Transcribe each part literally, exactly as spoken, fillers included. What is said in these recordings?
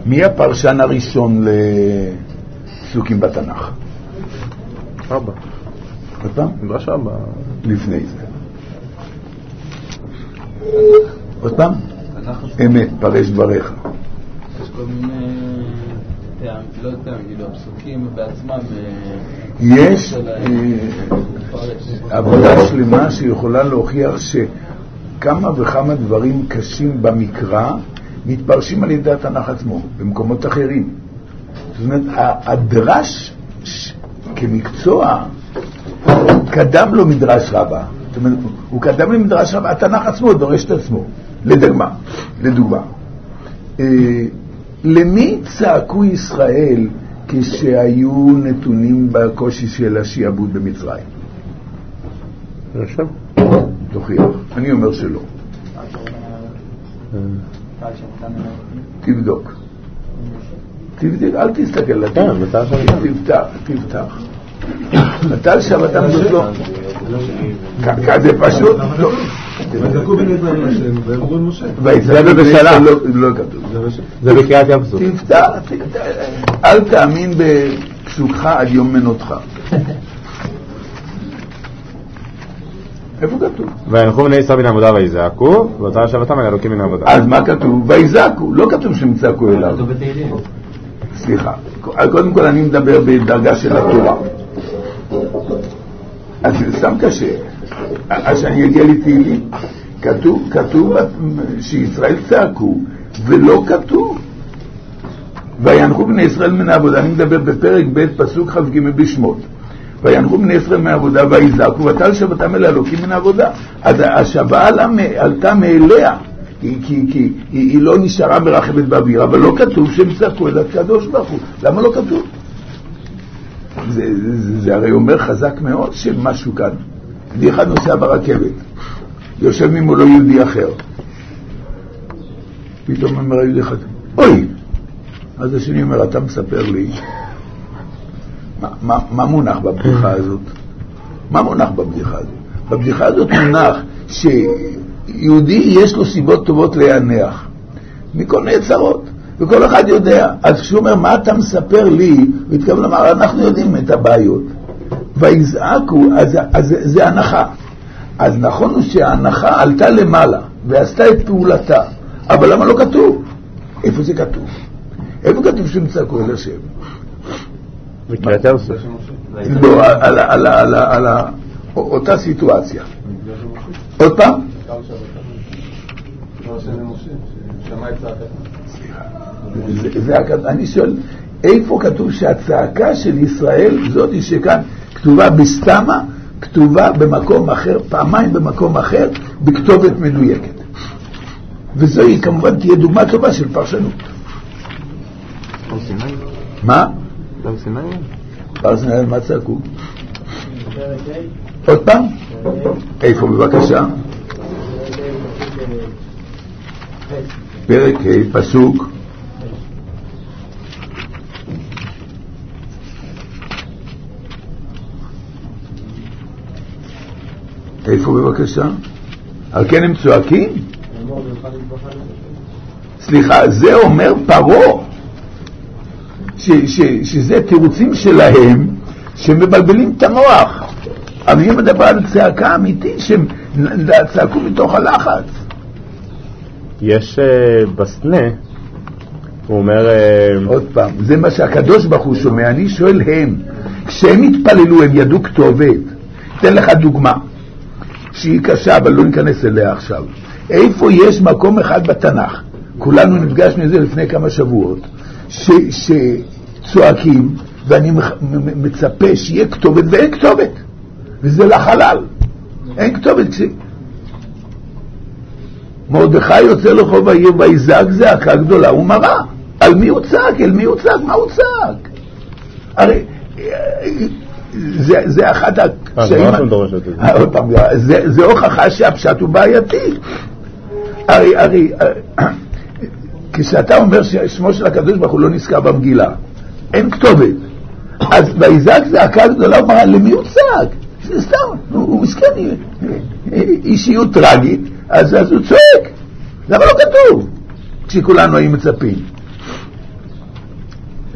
מי הפרשן הראשון לפסוקים בתנ"ך? אבא. עוד פעם? מדרש אבא. לפני זה. עוד פעם? אמת, פרש דבריך. יש כל מיני, לא יודע, כאילו, הפסוקים בעצמם. יש עבודה שלמה שיכולה להוכיח שכמה וכמה דברים קשים במקרא מתפרשים על ידי התנ"ך עצמו, במקומות אחרים. זאת אומרת, הדרש כמקצוע קדם לו מדרש רבה. זאת אומרת, הוא קדם לו מדרש רבה, התנ"ך עצמו דורש את עצמו. לדוגמה, לדוגמה. למי צעקו ישראל כשהיו נתונים בקושי של השיעבוד במצרים? עכשיו? תוכיח. אני אומר שלא. תבדוק. תבדוק, אל תסתכל לתת. תפתח, תפתח. מתי שבתם זאת לא? כזה פשוט לא. וזעקו בני ישראל אל השם ואמרו אל משה. זה בשלח. לא כתוב. זה בקריאת ים סוף. תפתח, אל תאמין בפסוקך עד יום מנותך. איפה כתוב? וילכו בני ישראל מן העבודה ויזעקו והוצאה שבתם אל אלוקים מן העבודה. אז מה כתוב? ויזעקו. לא כתוב שהם צעקו אליו. סליחה. קודם כל אני מדבר בדרגה של התורה. אז סתם קשה. אז שאני אגיע לתהילים, כתוב, כתוב שישראל צעקו, ולא כתוב. וינחו בני ישראל מן העבודה, אני מדבר בפרק ב' פסוק כ"ג בשמות. וינחו בני ישראל מן העבודה ויזעקו, ותעל שבתם אל אלוקים מן העבודה. אז השבה עלתה מאליה, כי, כי, כי היא, היא לא נשארה מרחבת באוויר, אבל לא כתוב שהם צעקו אל הקדוש ברוך הוא. למה לא כתוב? זה, זה, זה הרי אומר חזק מאוד שמשהו כאן. יהודי אחד נוסע ברכבת, יושב ממולו יהודי אחר, פתאום אומר יהודי אחד, אוי! אז השני אומר, אתה מספר לי מה, מה, מה מונח בבדיחה הזאת? מה מונח בבדיחה הזאת? בבדיחה הזאת מונח שיהודי יש לו סיבות טובות להיענח מכל מיני צרות, וכל אחד יודע. אז כשהוא אומר, מה אתה מספר לי? הוא התכוון לומר, אנחנו יודעים את הבעיות. ויזעקו, אז, אז זה הנחה. אז נכון הוא שההנחה עלתה למעלה ועשתה את פעולתה, אבל למה לא כתוב? איפה זה כתוב? איפה כתוב שהם צעקו אל השם? בקריאת ים סוף. לא, על, על, על, על אותה סיטואציה. עוד פעם? אני שואל, איפה כתוב שהצעקה של ישראל זאת היא שכאן כתובה בסתמה, כתובה במקום אחר, פעמיים במקום אחר, בכתובת מדויקת. וזוהי כמובן תהיה דוגמה טובה של פרשנות. פר סיני? מה? פר סיני? פר סיני, מה צעקו? עוד פעם? איפה בבקשה? פרק ה' פסוק איפה בבקשה? על כן הם צועקים? סליחה, זה אומר פרו ש, ש, שזה תירוצים שלהם שמבלבלים את המוח. אבל היא מדבר על צעקה אמיתית שהם צעקו מתוך הלחץ. יש בסנה, הוא אומר עוד פעם, זה מה שהקדוש ברוך הוא שומע. אני שואל הם, כשהם התפללו הם ידעו כתובת. אתן לך דוגמה שהיא קשה, אבל לא ניכנס אליה עכשיו. איפה יש מקום אחד בתנ"ך, כולנו נפגשנו את זה לפני כמה שבועות, ש, שצועקים ואני מצפה שיהיה כתובת ואין כתובת, וזה לחלל, אין כתובת. כש... מרדכי יוצא לחוב העיר ויזעק זעקה גדולה ומרה. על מי הוא צעק? אל מי הוא צעק? מה הוא צעק? הרי זה, זה אחת הקשיים. זה, זה הוכחה שהפשט הוא בעייתי. הרי, הרי, כשאתה אומר ששמו של הקדוש ברוך הוא לא נזכר במגילה, אין כתובת. אז ויזעק זעקה גדולה ומרה, למי הוא צעק? זה סתם, הוא מסכן, אישיות טרגית, אז, אז הוא צועק. למה לא כתוב? כשכולנו היו מצפים.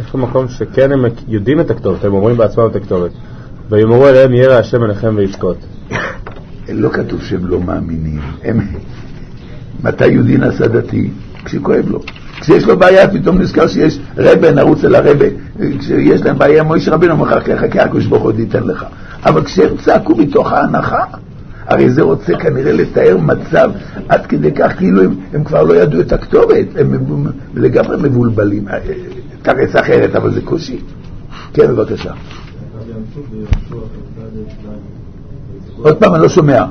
יש מקום שכן הם יודעים את הכתובת, הם אומרים בעצמם את הכתובת. ויאמרו אליהם ירא השם אליכם וישקוט. לא כתוב שהם לא מאמינים. הם... מתי יהודי נעשה דתי? כשכואב לו. כשיש לו בעיה, פתאום נזכר שיש רבא, נרוץ אל הרבא. כשיש להם בעיה, מוישה רבינו אומר, חכה, חכה, הקדוש ברוך הוא ייתן לך. אבל כשהם צעקו מתוך ההנחה, הרי זה רוצה כנראה לתאר מצב עד כדי כך, כאילו הם, הם כבר לא ידעו את הכתובת, הם לגמרי מבולבלים. תרס אחרת, אבל זה קושי. כן, בבקשה. עוד פעם, אני לא שומע.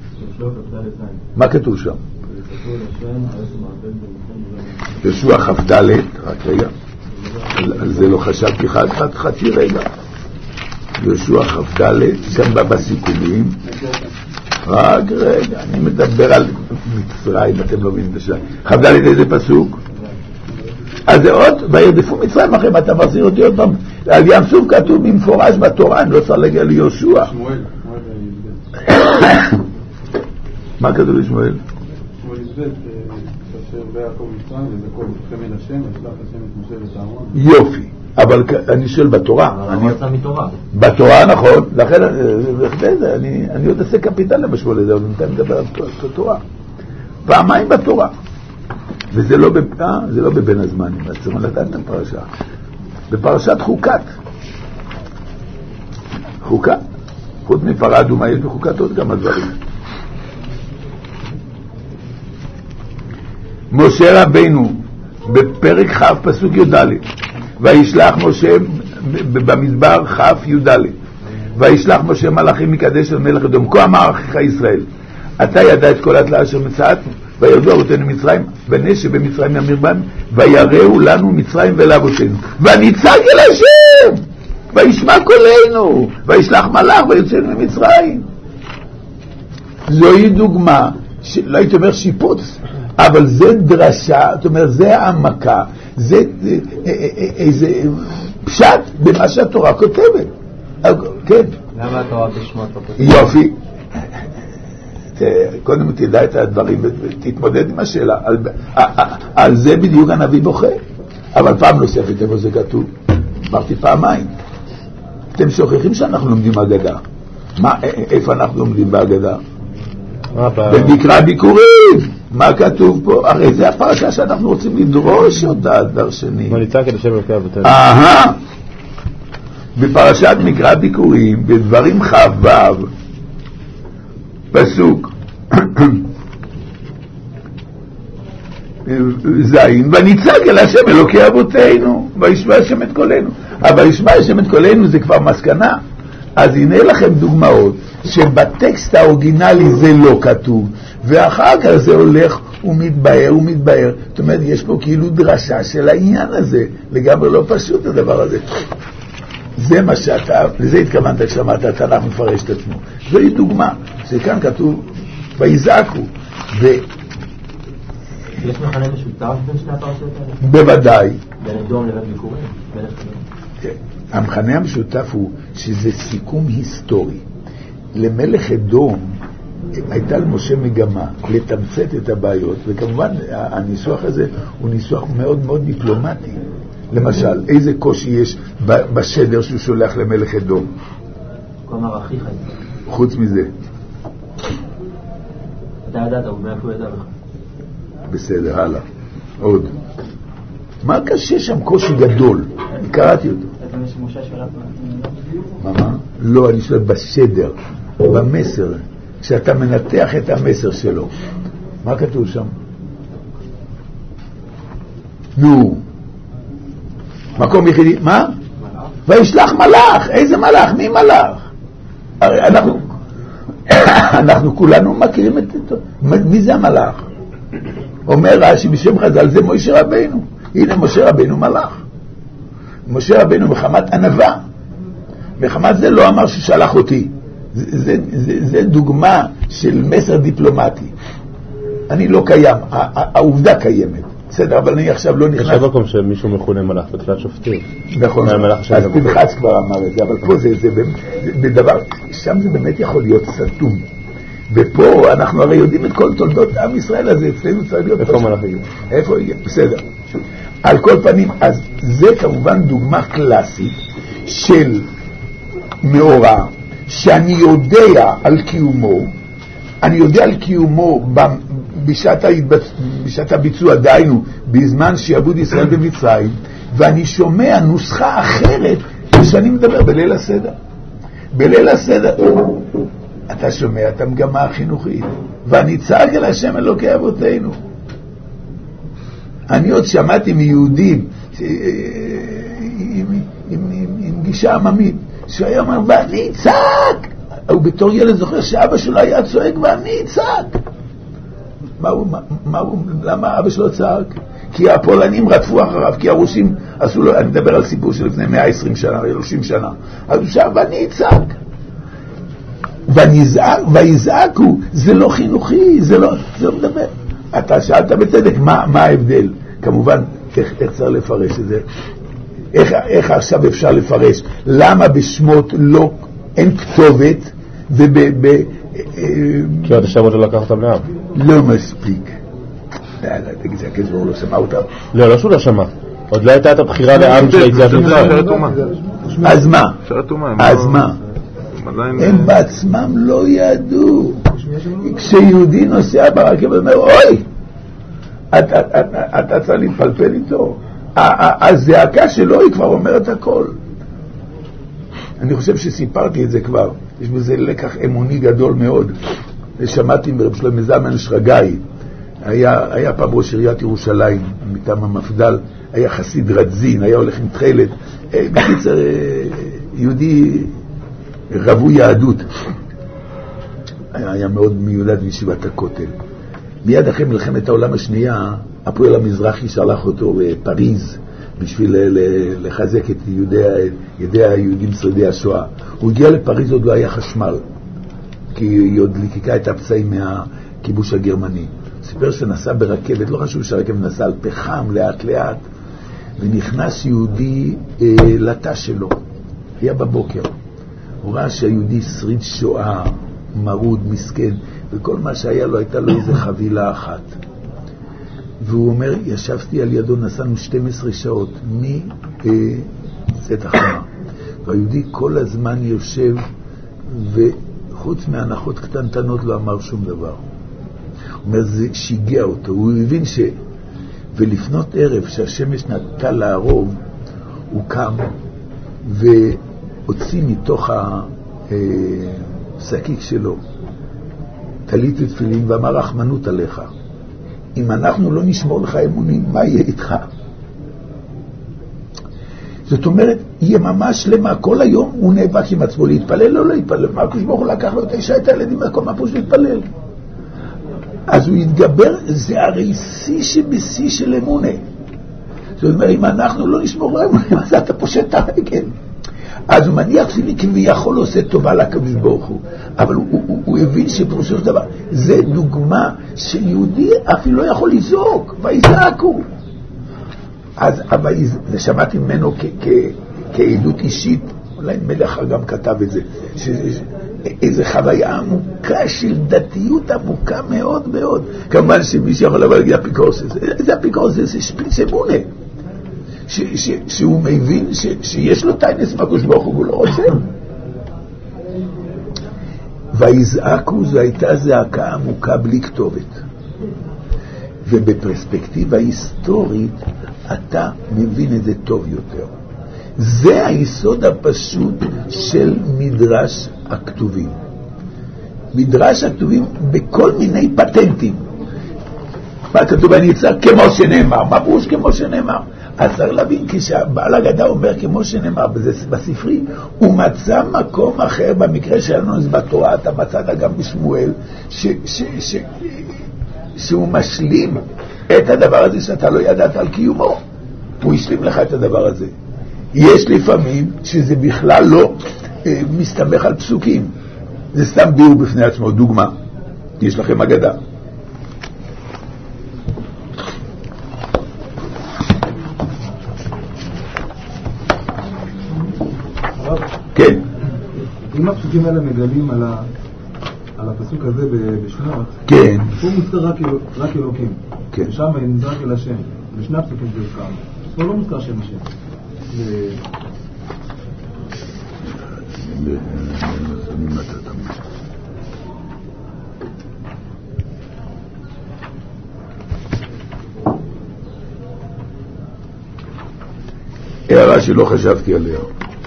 מה כתוב שם? ישוע חפדלת, רק רגע, על זה לא חשבתי חד חד חצי רגע. ישוע חפדלת, גם בסיכומים. רק רגע, אני מדבר על מצרים, אתם לא מבינים בשביל. חפדלת איזה פסוק? אז זה עוד, וירדפו מצרים אחרי, אתה מחזיר אותי עוד פעם. על ים סוף כתוב במפורש בתורה, אני לא צריך להגיע ליהושע. מה כתוב לשמואל? שמואל י"ב, כאשר ויעקב מצרים ובכל חמד השם, ישלח השם את משה ואת אהרון. יופי, אבל אני שואל בתורה. אני יצא מתורה. בתורה, נכון, לכן אני עוד עושה קפיטל בשמואל הזה, אבל אני מדבר על תורה. פעמיים בתורה. וזה לא בבין הזמנים, אז צריך לדעת את הפרשה. בפרשת חוקת. חוקת. חוץ מפרה אדומה יש בחוקת עוד כמה דברים. משה רבינו בפרק כ' פסוק י"ד, וישלח משה במדבר כ' י"ד, וישלח משה מלאכים מקדש אל מלך אדום, כה אמר אחיך ישראל, אתה ידע את כל התלאה אשר מצאתנו, וירדו אבותינו מצרים, ונס שבמצרים ימיר בנו, ויראו לנו מצרים ולאבותינו, ונצעק אל השם, וישמע קולנו, וישלח מלאך ויוצאנו ממצרים. זוהי דוגמה, לא הייתי אומר שיפוץ, אבל זה דרשה, זאת אומרת, זה העמקה, זה איזה פשט במה שהתורה כותבת. כן. למה התורה בשמות לא כותבת? יופי. קודם תדע את הדברים ותתמודד עם השאלה. על זה בדיוק הנביא בוכה. אבל פעם נוספת, איפה זה כתוב? אמרתי פעמיים. אתם שוכחים שאנחנו לומדים אגדה. מה, איפה אנחנו לומדים באגדה? במקרא ביקורים. מה כתוב פה? הרי זה הפרשה שאנחנו רוצים לדרוש אותה, דרשנים. ונצעק אל השם אלוקי אבותינו. אהה. בפרשת מקרא ביקורים, בדברים כ"ו, פסוק זין, ונצעק אל השם אלוקי אבותינו, וישמע השם את קולנו. אבל ישמע השם את קולנו זה כבר מסקנה. אז הנה לכם דוגמאות שבטקסט האורגינלי זה לא כתוב, ואחר כך זה הולך ומתבהר ומתבהר. זאת אומרת, יש פה כאילו דרשה של העניין הזה, לגמרי לא פשוט הדבר הזה. זה מה שאתה, לזה התכוונת כשאמרת, התנ"ך מפרש את עצמו. זוהי דוגמה, שכאן כתוב, ויזעקו. ו... יש מכנה משותף בין שני הפרשות האלה? בוודאי. בין אדום לבין ביקורים? כן. המכנה המשותף הוא שזה סיכום היסטורי. למלך אדום הייתה למשה מגמה לתמצת את הבעיות, וכמובן הניסוח הזה הוא ניסוח מאוד מאוד דיפלומטי. למשל, איזה קושי יש בשדר שהוא שולח למלך אדום? כלומר, אחיך. חוץ מזה. אתה ידעת, אבל מאיפה הוא ידע לך? בסדר, הלאה. עוד. מה קשה שם קושי גדול? אני קראתי אותו. אתה משמושה שלך? מה מה? לא, אני שואל בסדר, במסר, כשאתה מנתח את המסר שלו. מה כתוב שם? נו. מקום יחידי, מה? וישלח מלאך. איזה מלאך? מי מלאך? הרי אנחנו אנחנו כולנו מכירים את זה. מי זה המלאך? אומר רש"י בשם חז"ל, זה משה רבינו. הנה משה רבינו מלאך. משה רבינו מחמת ענווה. מחמת זה לא אמר ששלח אותי. זה, זה, זה, זה דוגמה של מסר דיפלומטי. אני לא קיים, העובדה קיימת. בסדר, אבל אני עכשיו לא נכנס... יש מקום שמישהו מכונה מלאך בתפילת שופטים. נכון, אז פנחס כבר אמר את זה, אבל פה זה, זה, זה בדבר, שם זה באמת יכול להיות סתום. ופה אנחנו הרי יודעים את כל תולדות עם ישראל הזה, אצלנו צריך להיות... איפה מלאך יגיע? איפה יגיע? בסדר. על כל פנים, אז זה כמובן דוגמה קלאסית של מאורע שאני יודע על קיומו, אני יודע על קיומו בשעת, בשעת הביצוע, דיינו בזמן שיעבוד ישראל במצרים, ואני שומע נוסחה אחרת כשאני מדבר בליל הסדר. בליל הסדר אתה שומע את המגמה החינוכית, ואני צעק אל השם אלוקי אבותינו. אני עוד שמעתי מיהודים עם, עם, עם, עם גישה עממית שהיה אומר, ואני צעק. הוא בתור ילד זוכר שאבא שלו היה צועק ואני צעק. מה הוא, מה, מה הוא, למה אבא שלו צעק? כי הפולנים רדפו אחריו, כי הרוסים עשו לו, אני מדבר על סיפור של לפני מאה ועשרים שנה, שלושים שנה. אז הוא שאל, ואני צעק. ויזעקו, זה לא חינוכי, זה לא, זה לא מדבר. אתה שאלת בצדק, מה, מה ההבדל? כמובן, איך, איך צריך לפרש את זה? איך, איך עכשיו אפשר לפרש? למה בשמות לא, אין כתובת, וב... ב, כי עוד השמות לא לקח אותם לעם. לא מספיק. לא, לא, תגיד, זה הכסבור לא שמע אותם. לא, לא שהוא לא שמע. עוד לא הייתה את הבחירה לעם של היציאת מצרים. אז מה? אז מה? הם בעצמם לא ידעו. כשיהודי נוסע ברכבת אומר, אוי, אתה צריך להתפלפל איתו. הזעקה שלו היא כבר אומרת הכל. אני חושב שסיפרתי את זה כבר. יש בזה לקח אמוני גדול מאוד. ושמעתי מרב שלמה זלמן שרגאי, היה, היה פעם ראש עיריית ירושלים מטעם המפד"ל, היה חסיד רדזין, היה הולך עם תחילת, בקיצר יהודי רבו יהדות, היה, היה מאוד מיולד מישיבת הכותל. מיד אחרי מלחמת העולם השנייה הפועל המזרחי שלח אותו לפריז בשביל לחזק את יהודי, ידי היהודים שרידי השואה. הוא הגיע לפריז, עוד לא היה חשמל, כי היא עוד ליקיקה את הפצעים מהכיבוש הגרמני. סיפר שנסע ברכבת, לא חשוב שהרכבת נסע על פחם לאט לאט, ונכנס יהודי אה, לתא שלו, היה בבוקר. הוא ראה שהיהודי שריד שואה, מרוד, מסכן, וכל מה שהיה לו הייתה לו איזה חבילה אחת. והוא אומר, ישבתי על ידו, נסענו שתים עשרה שעות מצאת החמה. והיהודי כל הזמן יושב, וחוץ מהנחות קטנטנות לא אמר שום דבר. הוא אומר, זה שיגע אותו. הוא הבין ש... ולפנות ערב שהשמש נטה לערוב, הוא קם והוציא מתוך השקיק שלו טלית ותפילין ואמר, רחמנות עליך. אם אנחנו לא נשמור לך אמונים, מה יהיה איתך? זאת אומרת, יהיה ממש שלמה, כל היום הוא נאבק עם עצמו, להתפלל או לא להתפלל. מה הקדוש ברוך הוא לקח לו את האישה, את הילדים, מה פשוט להתפלל? אז הוא יתגבר, זה הרי שיא שבשיא של אמונה. זאת אומרת, אם אנחנו לא נשמור לו אמונים, אז אתה פושט את הרגל. אז הוא מניח שלי כביכול עושה טובה לקדוש ברוך הוא, אבל הוא, הוא, הוא הבין שפרושו של דבר זה דוגמה שיהודי אפילו לא יכול לזעוק, ויזעקו. אז שמעתי ממנו כ, כ, כעדות אישית, אולי מלך גם כתב את זה, איזו חוויה עמוקה של דתיות עמוקה מאוד מאוד. כמובן שמי שיכול לבוא להגיד אפיקורסס, זה אפיקורסס, זה שפיץ אמונה, ש, ש, שהוא מבין ש, שיש לו טיינס מהקדוש ברוך הוא, הוא לא רוצה. ויזעקו, זו הייתה זעקה עמוקה בלי כתובת, ובפרספקטיבה היסטורית אתה מבין את זה טוב יותר. זה היסוד הפשוט של מדרש הכתובים. מדרש הכתובים בכל מיני פטנטים. מה כתוב? אני אצטרך כמו שנאמר. מה פירוש כמו שנאמר? אז צריך להבין, כשהבעל הגדה אומר כמו שנאמר בספרי, הוא מצא מקום אחר. במקרה שלנו זה בתורה, אתה מצאת גם בשמואל, ש, ש, ש, שהוא משלים את הדבר הזה שאתה לא ידעת על קיומו. הוא ישלים לך את הדבר הזה. יש לפעמים שזה בכלל לא אה, מסתמך על פסוקים, זה סתם ביאור בפני עצמו. דוגמה, יש לכם אגדה. כן. אם הפסוקים האלה מגלים על, ה... על הפסוק הזה בשמות, כן. הוא מוזכר רק, רק אלוקים, כן. ושם נזרק אל השם, בשני הפסוקים זה הוזכר. פה לא מוזכר שם השם. הערה שלא חשבתי עליה.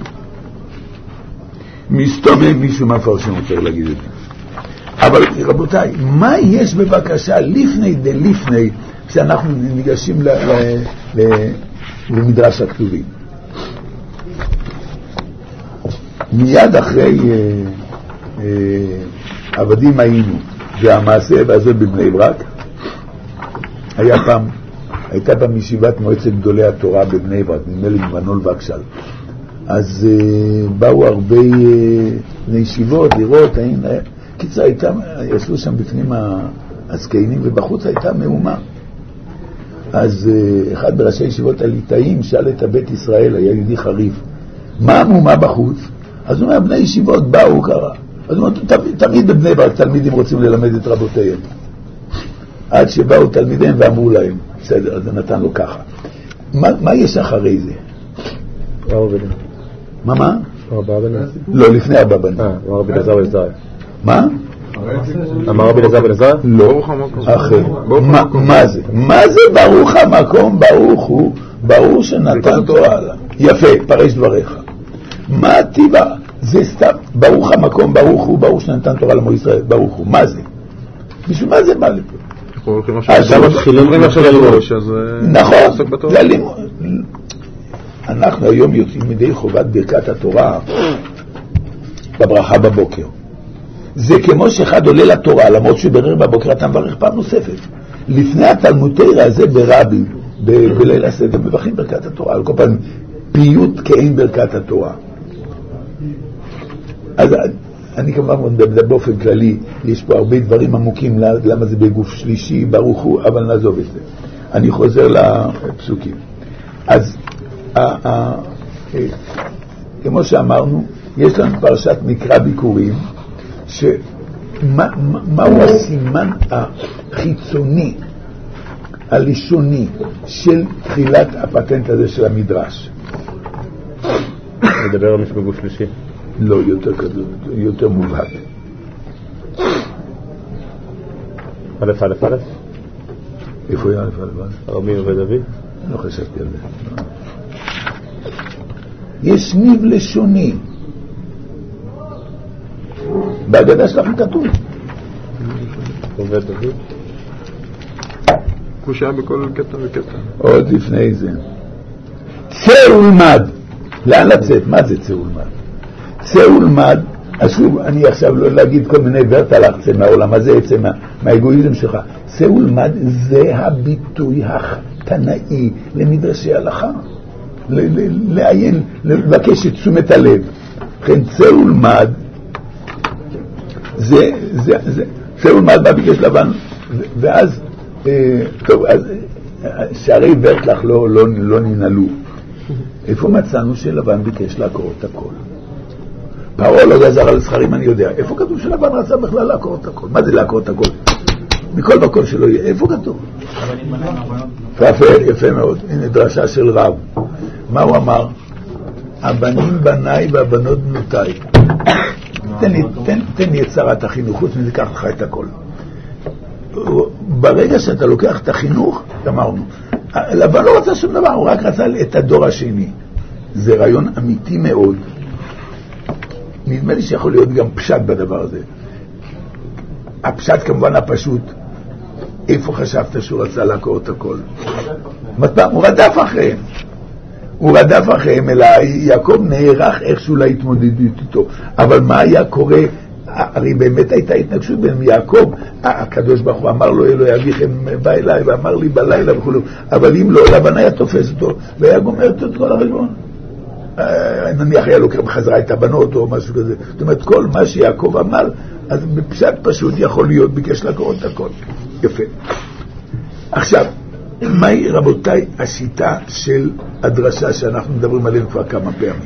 מסתומם מישהו מהפרשים רוצה להגיד את זה. אבל רבותיי, מה יש בבקשה לפני דלפני כשאנחנו ניגשים ל, ל, ל, למדרש הכתובים? מיד אחרי אה, אה, עבדים היינו והמעשה והזה בבני ברק, היה פעם, הייתה פעם ישיבת מועצת גדולי התורה בבני ברק, נדמה לי מנול וקשל. אז אה, באו הרבה אה, לישיבות לראות, האם... קיצה הייתה, ישבו שם בפנים הזקנים ובחוץ הייתה מהומה. אז אחד בראשי ישיבות הליטאים שאל את הבית ישראל, היה יהודי חריף, מה המהומה בחוץ? אז הוא אומר, בני ישיבות באו קרה. אז הוא אומר, תמיד בבני ברק תלמידים רוצים ללמד את רבותיהם. עד שבאו תלמידיהם ואמרו להם, בסדר, אז נתן לו ככה. מה, מה יש אחרי זה? מה מה? לא, לפני ארבע בנים. אה, הוא רבי אלעזר בן עזריה. מה? אמר רבי אלעזר בן עזריה? לא, אחר. מה זה? מה זה ברוך המקום? ברוך הוא, ברוך שנתן תורה. יפה, פרש דבריך. מה הטיבה? זה סתם, ברוך המקום, ברוך הוא, ברוך שנתן תורה לעמו ישראל, ברוך הוא. מה זה? בשביל מה זה בא לפה? עכשיו מתחילים עכשיו ללימוד. נכון, ללימוד. אנחנו היום יוצאים מדי חובת ברכת התורה בברכה בבוקר. זה כמו שאחד עולה לתורה, למרות שברר בבוקר אתה מברך פעם נוספת. לפני התלמוד תורה הזה ברבי, ב- בליל הסדר, מברכים ברכת התורה, על כל פעם פיוט כאין ברכת התורה. אז אני כמובן מדבר באופן כללי, יש פה הרבה דברים עמוקים, למה זה בגוף שלישי, ברוך הוא, אבל נעזוב את זה. אני חוזר לפסוקים. אז ה- ה- כמו שאמרנו, יש לנו פרשת מקרא ביקורים, שמהו הסימן החיצוני, הלשוני של תחילת הפטנט הזה של המדרש? מדבר על מישהו בגוף שלישי? לא, יותר כזה, יותר מובהק. א' א' א'? איפה היה א' א' א'? רבי עובד אבי? לא חשבתי על זה. יש ניב לשוני. בהגדה שלכם כתוב. עובד אבי? קושה בכל קטע וקטע. עוד לפני זה. צא ולמד. לאן לצאת? מה זה צא ולמד? צא ולמד, אז שוב, אני עכשיו לא להגיד כל מיני ורטלך, צא מהעולם הזה, צא מה, מהאגואיזם שלך. צא ולמד זה הביטוי התנאי למדרשי הלכה. לעיין, לבקש את תשומת הלב. לכן צא ולמד, זה, זה, זה, צא ולמד בביקש לבן, ואז, אה, טוב, אז שערי ורטלך לא, לא, לא ננעלו. איפה מצאנו שלבן ביקש לעקור את הכל? פרעה לא גזר על זכרים, אני יודע. איפה כתוב שלבן רצה בכלל לעקור את הכל? מה זה לעקור את הכל? מכל מקום שלא יהיה. איפה כתוב? יפה, יפה מאוד. הנה דרשה של רב. מה הוא אמר? הבנים בניי והבנות בנותיי. תן לי, תן, תן לי את שרת החינוך, חוץ מזה קח לך את הכל. ברגע שאתה לוקח את החינוך, אמרנו, לבן לא רצה שום דבר, הוא רק רצה את הדור השני. זה רעיון אמיתי מאוד. נדמה לי שיכול להיות גם פשט בדבר הזה. הפשט כמובן הפשוט, איפה חשבת שהוא רצה לעקור את הכל? הוא רדף אחריהם. הוא רדף אחריהם, אלא יעקב נערך איכשהו להתמודדות איתו. אבל מה היה קורה? הרי באמת הייתה התנגשות בין יעקב, הקדוש ברוך הוא אמר לו, אלוהי אביכם בא אליי ואמר לי בלילה וכו', אבל אם לא, לבן היה תופס אותו והיה גומר את כל הרבעון. נניח היה לוקח בחזרה את הבנות או משהו כזה. זאת אומרת, כל מה שיעקב אמר, אז בפשט פשוט יכול להיות ביקש לקרוא את הכל. יפה. עכשיו, מהי רבותיי השיטה של הדרשה שאנחנו מדברים עליהם כבר כמה פעמים?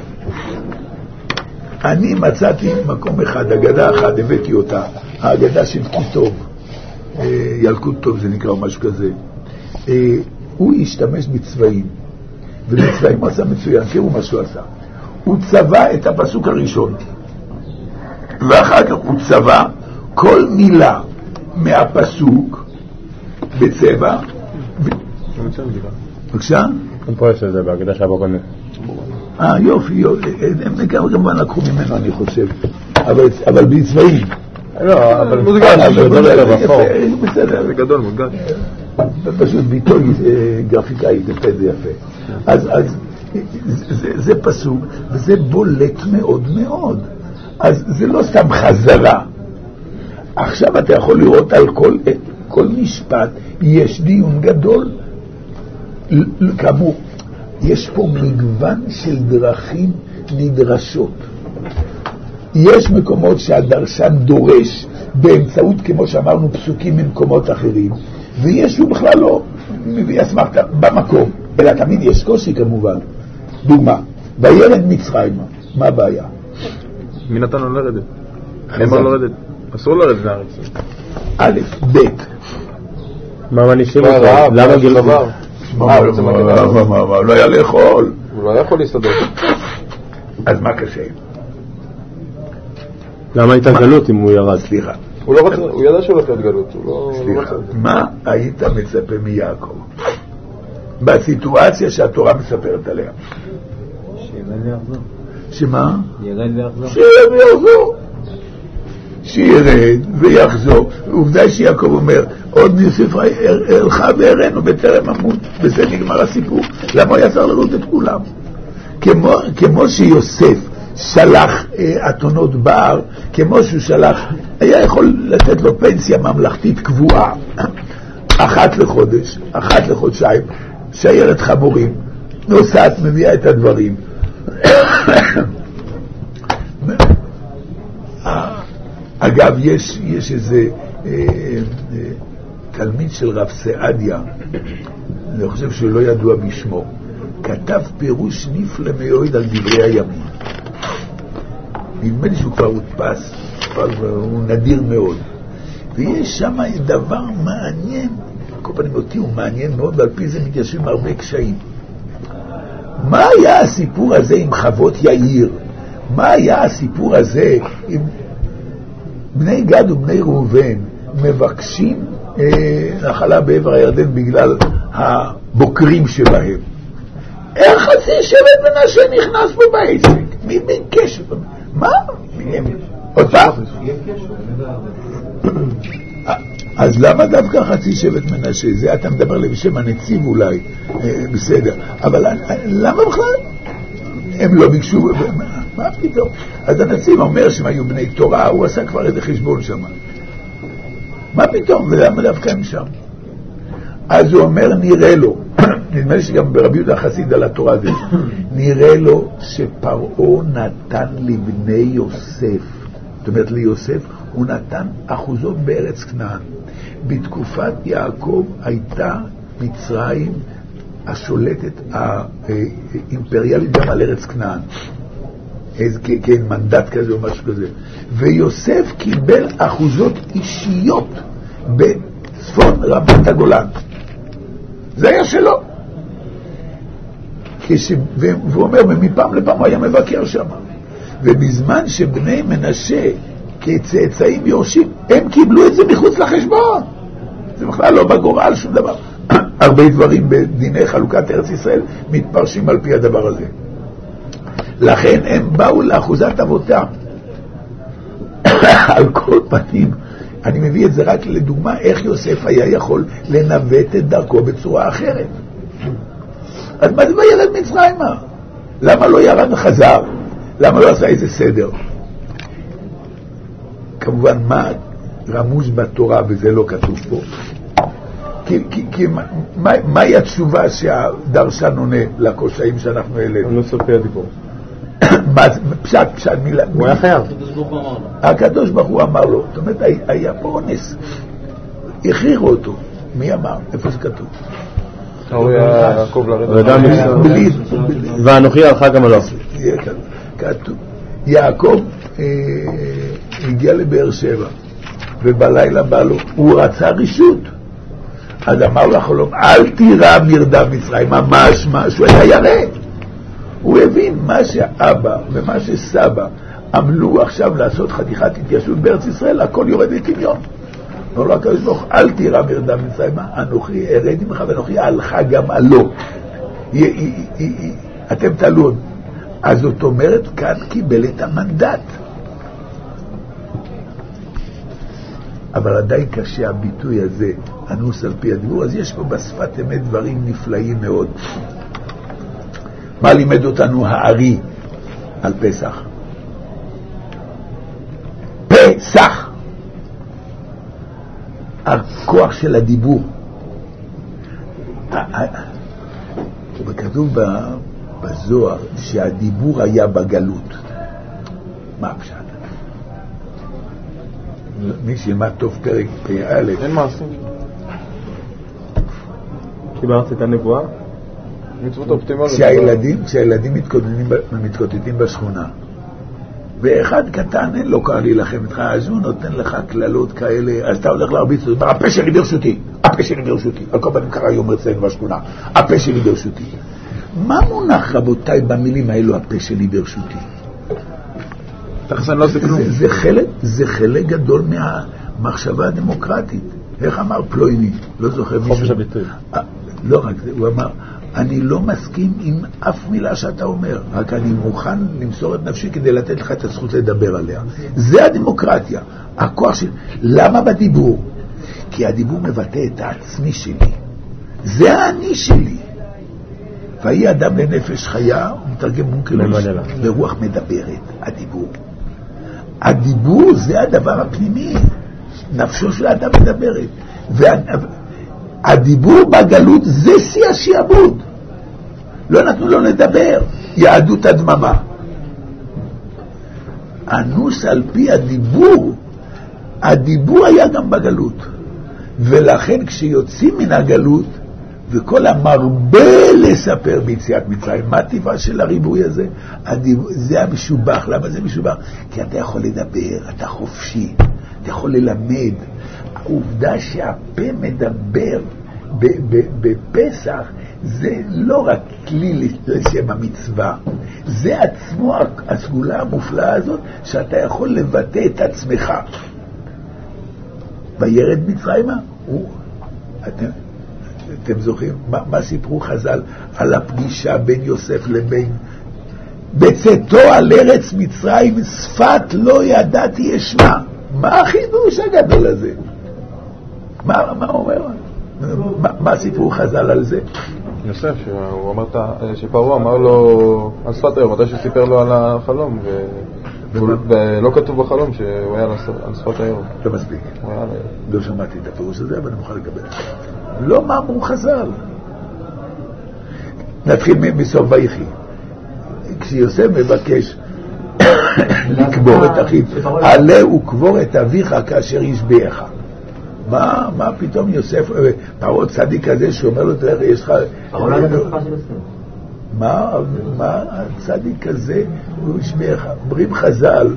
אני מצאתי מקום אחד, אגדה אחת, הבאתי אותה, האגדה של כותוב, ילקוט טוב זה נקרא או משהו כזה. הוא השתמש בצבעים. ומצרים הוא עשה מצוין, תראו מה שהוא עשה. הוא צבע את הפסוק הראשון, ואחר כך הוא צבע כל מילה מהפסוק בצבע. בבקשה? גם פה יש את זה בהגדה של אבו קנה. אה, יופי, יופי. הם כמובן לקחו ממנו, אני חושב. אבל בצבעים. לא, אבל מוזיקה. בסדר. זה גדול, מודגל. פשוט ביטוי גרפיקאי, זה יפה. אז זה פסוק, וזה בולט מאוד מאוד. אז זה לא סתם חזרה. עכשיו אתה יכול לראות על כל, כל משפט, יש דיון גדול. כאמור, יש פה מגוון של דרכים נדרשות. יש מקומות שהדרשן דורש באמצעות, כמו שאמרנו, פסוקים ממקומות אחרים, ויש הוא בכלל לא מביא אסמכתה במקום, אלא תמיד יש קושי כמובן. דוגמה, בירד מצרים, מה הבעיה? מי נתן לו לרדת? נאמר לרדת, אסור לרדת לארץ. א', ב', מה מנישים אותו? למה גיל דבר? מה, הוא לא היה לאכול, הוא לא היה יכול להסתדר. אז מה קשה? למה הייתה גלות אם הוא ירד? סליחה, הוא לא רצה, הוא ידע שהוא הולך להיות גלות. סליחה, מה היית מצפה מיעקב בסיטואציה שהתורה מספרת עליה? שירד ויחזור. שמה? ירד ויחזור. שירד ויחזור. שירד ויחזור. עובדה שיעקב אומר, עוד נוסיף אלך ואראנו בטרם אמות. בזה נגמר הסיפור. למה הוא יצר לראות את כולם? כמו, כמו שיוסף שלח אה, אתונות בר, כמו שהוא שלח, היה יכול לתת לו פנסיה ממלכתית קבועה, אחת לחודש, אחת לחודשיים, שיירת חמורים, נוסעת, מביאה את הדברים. אגב, יש, יש איזה אה, אה, תלמיד של רב סעדיה, אני חושב שהוא לא ידוע בשמו, כתב פירוש נפלא מאוד על דברי הימים. נדמה לי שהוא כבר הודפס, הוא נדיר מאוד. ויש שם דבר מעניין, כל פנים אותי הוא מעניין מאוד, ועל פי זה מתיישבים הרבה קשיים. מה היה הסיפור הזה עם חוות יאיר? מה היה הסיפור הזה עם בני גד ובני ראובן מבקשים אה, נחלה בעבר הירדן בגלל הבוקרים שבהם? איך חצי שבט מנשה נכנס פה בעסק? מי ביקש? מה? עוד פעם? אז למה דווקא חצי שבט מנשה? זה אתה מדבר לבשם הנציב אולי, בסדר, אבל למה בכלל? הם לא ביקשו, מה פתאום? אז הנציב אומר שהם היו בני תורה, הוא עשה כבר איזה חשבון שם. מה פתאום? ולמה דווקא הם שם? אז הוא אומר, נראה לו, נדמה לי שגם ברבי יהודה החסיד על התורה זה, נראה לו שפרעה נתן לבני יוסף, זאת אומרת ליוסף, הוא נתן אחוזות בארץ כנען. בתקופת יעקב הייתה מצרים השולטת האימפריאלית גם על ארץ כנען, איזה כן מנדט כזה או משהו כזה, ויוסף קיבל אחוזות אישיות בצפון רמת הגולן, זה היה שלו. כש... והוא אומר, מפעם לפעם הוא היה מבקר שם, ובזמן שבני מנשה כצאצאים יורשים, הם קיבלו את זה מחוץ לחשבון, זה בכלל לא בגורל שום דבר. הרבה דברים בדיני חלוקת ארץ ישראל מתפרשים על פי הדבר הזה. לכן הם באו לאחוזת אבותם. על כל פנים, אני מביא את זה רק לדוגמה איך יוסף היה יכול לנווט את דרכו בצורה אחרת. אז מה זה ירד מצרימה? למה לא ירד וחזר? למה לא עשה איזה סדר? כמובן מה רמוז בתורה וזה לא כתוב פה. כי, כי, כי מה, מהי התשובה שהדרשן עונה לקושאים שאנחנו העלינו? אני לא סופי הדיבור. מה זה? פשט, פשט, מילה. הוא היה חייב. הקדוש ברוך הוא אמר לו, זאת אומרת, היה פה אונס. הכריחו אותו. מי אמר? איפה זה כתוב? הוא היה יעקב לרדת. ואנוכי הלכה גם עליו. כתוב. יעקב הגיע לבאר שבע, ובלילה בא לו, הוא רצה רישות. אז אמר לו החלום, אל תירא מרדף מצרים, ממש משהו, היה ירא. הוא הבין מה שאבא ומה שסבא עמלו עכשיו לעשות חתיכת התיישבות בארץ ישראל, הכל יורד לטמיון. אמר לו הקדוש ברוך הוא, אל תירא מרדף מצרים, אנוכי ארד עמך ואנוכי עלך גם עלו. אתם תעלו. אז זאת אומרת, כאן קיבל את המנדט. אבל עדיין קשה הביטוי הזה, אנוס על פי הדיבור, אז יש פה בשפת אמת דברים נפלאים מאוד. מה לימד אותנו הארי על פסח? פסח! הכוח של הדיבור. וכתוב בזוהר שהדיבור היה בגלות. מה הפשט? מי שילמד טוב פרק פ"א. אין מעשים. קיבלת את הנבואה? מצוות אופטימליות. כשהילדים, כשהילדים מתקוטטים בשכונה, ואחד קטן אין לו קל להילחם איתך, אז הוא נותן לך כללות כאלה, אז אתה הולך להרביץ לו, הפה שלי ברשותי, הפה שלי ברשותי, על כל פנים קרא יום אצלנו בשכונה, הפה שלי ברשותי. מה מונח רבותיי במילים האלו, הפה שלי ברשותי? תחסן לא זה כלום. זה חלק, זה חלק גדול מהמחשבה הדמוקרטית. איך אמר פלויני? לא זוכר מישהו. חופש הביטוי. לא רק זה, הוא אמר, אני לא מסכים עם אף מילה שאתה אומר, רק אני מוכן למסור את נפשי כדי לתת לך את הזכות לדבר עליה. זה הדמוקרטיה. הכוח של... למה בדיבור? כי הדיבור מבטא את העצמי שלי. זה האני שלי. והיא אדם לנפש חיה, הוא מתרגם מונקלוס, לרוח מדברת, הדיבור. הדיבור זה הדבר הפנימי, נפשו של האדם מדברת. והדיבור בגלות זה שיא השיעבוד. לא נתנו לו לדבר, יהדות הדממה. אנוס על פי הדיבור, הדיבור היה גם בגלות. ולכן כשיוצאים מן הגלות, וכל המרבה לספר ביציאת מצרים, מה טבעה של הריבוי הזה? הדיבור, זה המשובח. למה זה משובח? כי אתה יכול לדבר, אתה חופשי, אתה יכול ללמד. העובדה שהפה מדבר בפסח זה לא רק כלי לשם המצווה, זה עצמו הסגולה המופלאה הזאת שאתה יכול לבטא את עצמך. וירד מצרימה, הוא, אתם, אתם זוכרים מה, מה סיפרו חז"ל על הפגישה בין יוסף לבין בצאתו על ארץ מצרים שפת לא ידעתי אשמע. מה החידוש הגדול הזה? מה, מה אומר? מה, מה סיפרו חז"ל על זה? יוסף, שהוא אמר, שפרעה אמר לו על שפת היום, מתי שסיפר לו על החלום, ו... ולא כתוב בחלום שהוא היה על שפת היום. לא מספיק. לא שמעתי את הפירוש הזה, אבל אני מוכן לקבל. לא מה אמרו חז"ל. נתחיל מסוף ויחי. כשיוסף מבקש לקבור את אחיו, עלה וקבור את אביך כאשר ישביעך. מה, מה פתאום יוסף, פרעה צדיק כזה שאומר לו, תראה, יש לך... מה, מה הצדיק כזה הוא ישביעך? אומרים חז"ל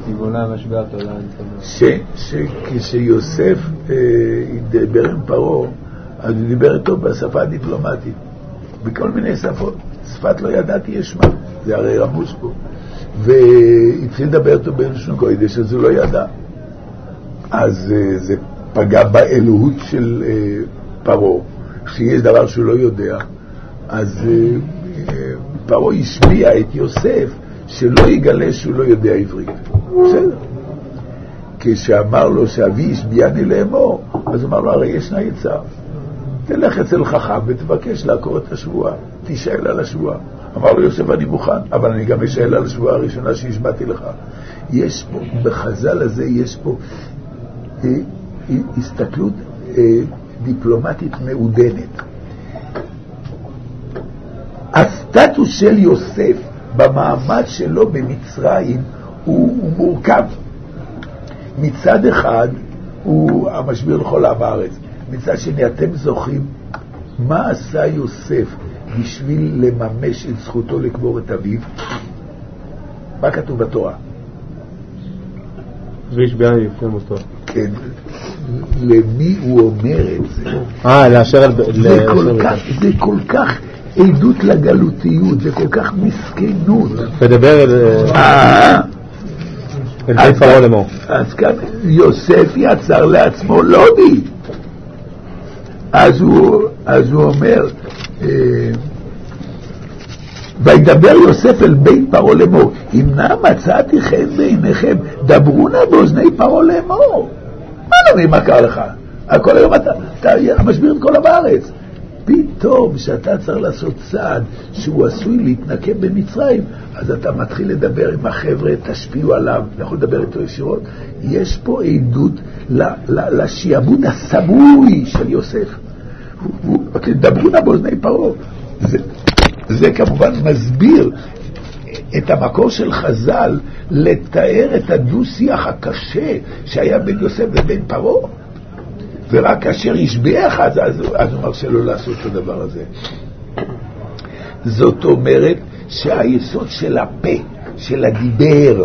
שכשיוסף דיבר עם פרעה, אז הוא דיבר איתו בשפה הדיפלומטית, בכל מיני שפות. שפת לא ידעתי ישמע, זה הרי רמוז פה. והתחיל לדבר איתו בלשון קודש, אז הוא לא ידע. אז זה פגע באלוהות של פרעה, שיש דבר שהוא לא יודע. אז פרעה השביע את יוסף שלא יגלה שהוא לא יודע עברית. בסדר. כשאמר לו שאבי השביעני לאמור, אז הוא אמר לו, הרי ישנה עצה. תלך אצל חכם ותבקש לעקור את השבועה, תשאל על השבועה. אמר לו יוסף, אני מוכן, אבל אני גם אשאל על השבועה הראשונה שהשבעתי לך. יש פה, בחז"ל הזה יש פה אה, הסתכלות אה, דיפלומטית מעודנת. הסטטוס של יוסף במעמד שלו במצרים הוא, הוא מורכב. מצד אחד הוא המשביר לכל עם הארץ, מצד שני אתם זוכרים מה עשה יוסף בשביל לממש את זכותו לקבור את אביו? מה כתוב בתורה? והשביעני לפני מותו. כן, למי הוא אומר את זה. אה, לאשר על... זה כל כך, זה כל כך עדות לגלותיות, זה כל כך מסכנות. מדבר אל... אה... אל בית פרעה לאמור. אז כאן יוסף יצר לעצמו לובי. אז הוא, אז הוא אומר, וידבר יוסף אל בית פרעה לאמור, אם נא מצאתי חן בעיניכם, דברו נא באוזני פרעה לאמור. מה לא מה קרה לך? הכל היום אתה, אתה משביר את כל בארץ. פתאום שאתה צריך לעשות צעד שהוא עשוי להתנקם במצרים, אז אתה מתחיל לדבר עם החבר'ה, תשפיעו עליו, יכול לדבר איתו ישירות. יש פה עדות לשיעבוד הסמוי של יוסף. דברו נא באוזני פרעה. זה, זה כמובן מסביר את המקור של חז"ל לתאר את הדו-שיח הקשה שהיה בין יוסף ובין פרעה. ורק כאשר ישביח, אז, אז, אז הוא מרשה לו לעשות את הדבר הזה. זאת אומרת שהיסוד של הפה, של הדיבר,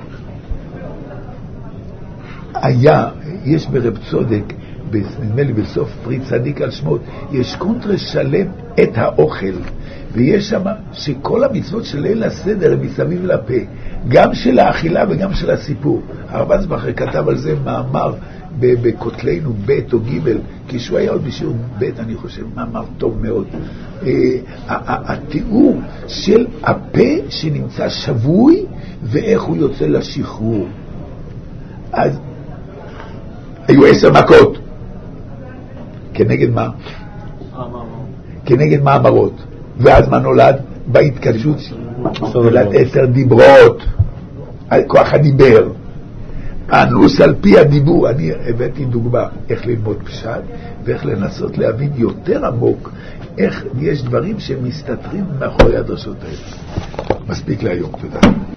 היה, יש ברב צודק, נדמה לי בסוף פרי צדיק על שמות, יש קונטרס שלם את האוכל, ויש שם שכל המצוות של ליל הסדר הם מסביב לפה, גם של האכילה וגם של הסיפור. הרב אנסבכר כתב על זה מאמר בכותלנו ב' או ג', כשהוא היה עוד בשיעור ב', אני חושב, מאמר טוב מאוד. התיאור של הפה שנמצא שבוי ואיך הוא יוצא לשחרור. אז היו עשר מכות. כנגד מה? כנגד מאמרות. ואז מה נולד? בהתקדשות נולד עשר דיברות. כוח הדיבר. אנוס על פי הדיבור. אני הבאתי דוגמה איך ללמוד פשט ואיך לנסות להבין יותר עמוק איך יש דברים שמסתתרים מאחורי הדרשות האלה. מספיק להיום, תודה.